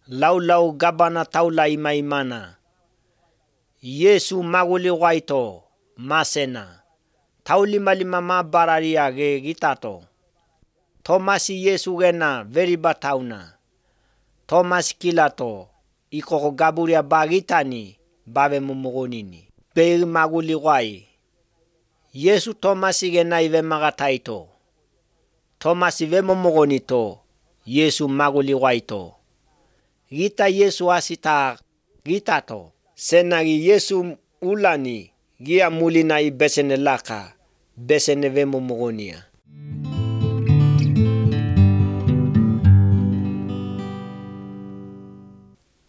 Laulau gabana taula imaimana. Yesu maguli waito masena. Taulimalima mabararia ge gitato. Tomasi Yesu gena veriba tauna. Tomas kilato. Iko gaburia bagitani babe mumugonini. Be maguli wai. Yesu Tomasi gena ive magataito. Tomasi ve mumugonito. Yesu maguli waito. Gita Yesu asita gitato. Senagi Yesu ulani. Gia mulina i besene laka. Besene ve mumugonia.